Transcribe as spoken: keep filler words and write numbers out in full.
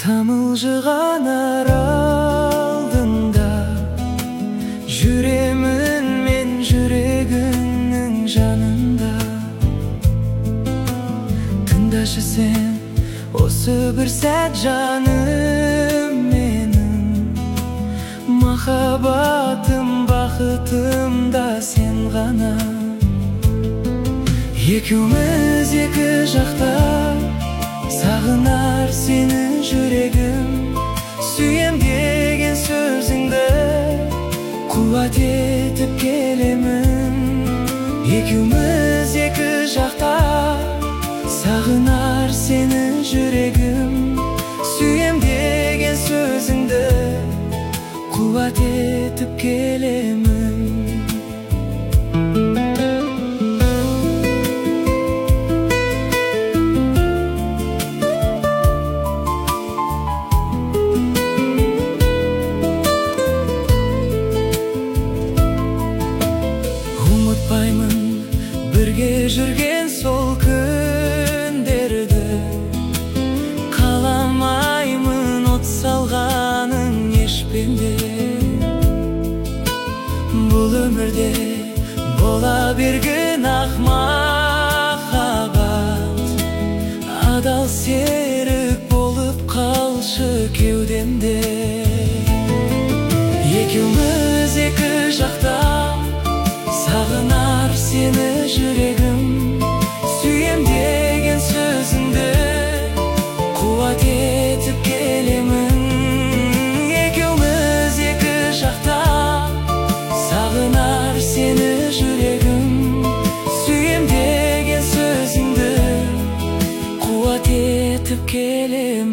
Тамылжыған аралдында жүремін мен жүрегіңнің жанында. Тыңдашы сен осы бір сәт жаным менің, махаббатым бақытым да сен ғана. Екеуміз екі жақта, сағынар сені жүрегім. Сүйем деген сөзіңді қуат етіп келемін. Екеуміз екі жақта, сағынар сені жүрегім. Сүйем деген сөзіңді қуат етіп келемін. Ұмытпаймын бірге жүрген сол күндерді, қаламаймын от салғаның ешпенде. Бұл өмірде бола берген ақ махаббат, адал серік болып қалшы кеудемде. Екеуміз екі жақта, сағынар сені жүрегім. Сүйем деген сөзіңді қуат етіп келемін. Екеуміз екі жақта, сағынар сені жүрегім. Сүйем деген сөзіңді қуат етіп келемін.